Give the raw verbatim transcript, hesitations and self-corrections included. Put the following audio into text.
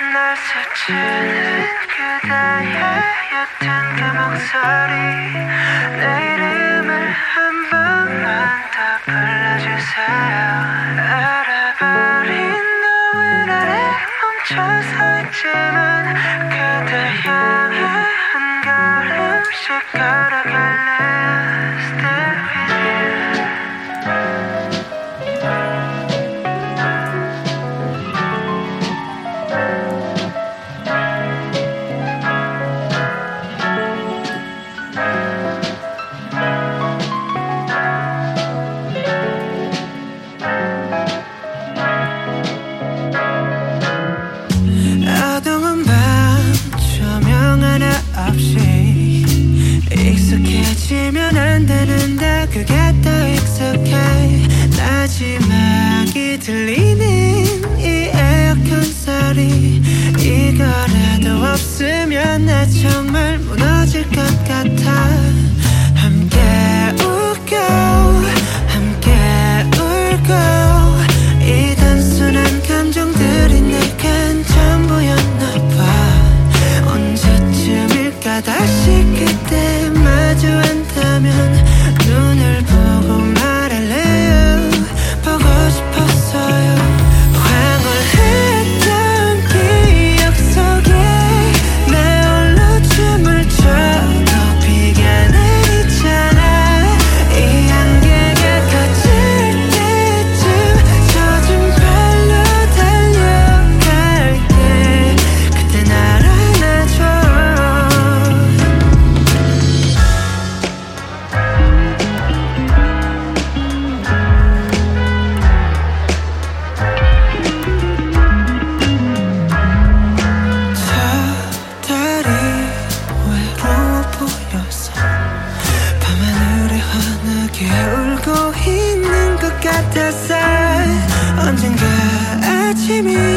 날 스치는 그대의 옅은 그 목소리 내 이름을 한 번만 더 불러주세요. 알아버린 너의 나를 멈춰서 있지만 그대 향해 한 걸음씩 걸어갈래요. Stay with you. 어두운 밤 조명 하나 없이 익숙해지면 안 되는데 그게 더 익숙해. 마지막이 들리는 이 에어컨 소리 이거라도 없으면 나 정말 무너질 것 같아. 함께 웃고 함께 울고 이 단순한 감정들이 내겐 전부였나봐. 언제쯤일까 다시 그때 마주한다면 눈을 보고 말할래요. 보고 싶었어요. 황홀했던 기억 속에 내 홀로 춤을 춰도 비가 내리잖아. 이 안개가 커질 때쯤 젖은 발로 달려갈게. 그때 날 안아줘. 저 달이 외로워 보여서 밤하늘에 환하게 울고 있는 것 같았어. 언젠가 아침이